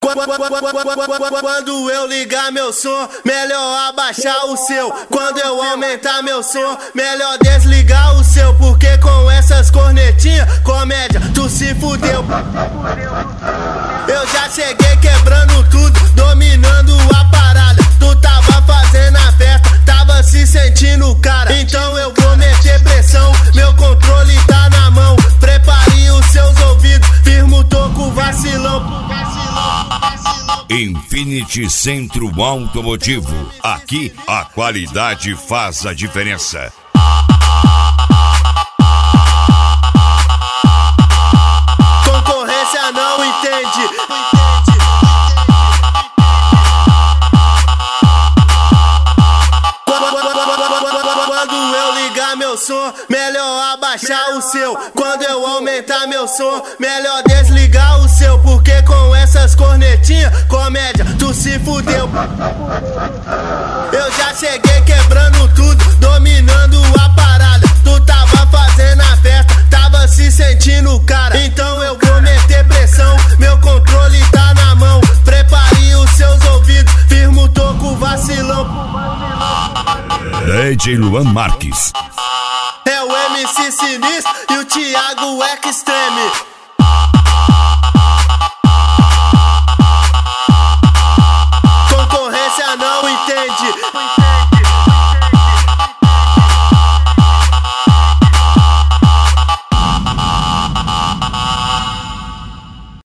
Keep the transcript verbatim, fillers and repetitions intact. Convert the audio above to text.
Quando eu ligar meu som, melhor abaixar o seu. Quando eu aumentar meu som, melhor desligar o seu. Porque com essas cornetinhas, comédia, tu se fudeu. Eu já cheguei quebrando tudo, dominando a parada. Tu tava fazendo a festa, tava se sentindo cara. Então eu vou meter pressão, meu controle tá na mão. Prepare os seus ouvidos, firma o toco, vacilão. Infinity Centro Automotivo. Aqui a qualidade faz a diferença. Concorrência não entende. Quando eu ligar meu som, melhor abaixar o seu. Quando eu aumentar meu som, melhor desligar o seu. Porque com essas cornetinhas, comédia, tu se fudeu. Eu já cheguei quebrando tudo, dominando a parada. Tu tava fazendo a festa, tava se sentindo cara. Então eu vou meter pressão, meu controle tá na mão. Prepare os seus ouvidos, firma o toco, vacilão. D J Luan Marques. É o M C Sinistro e o Thiago Extreme. Concorrência não entende.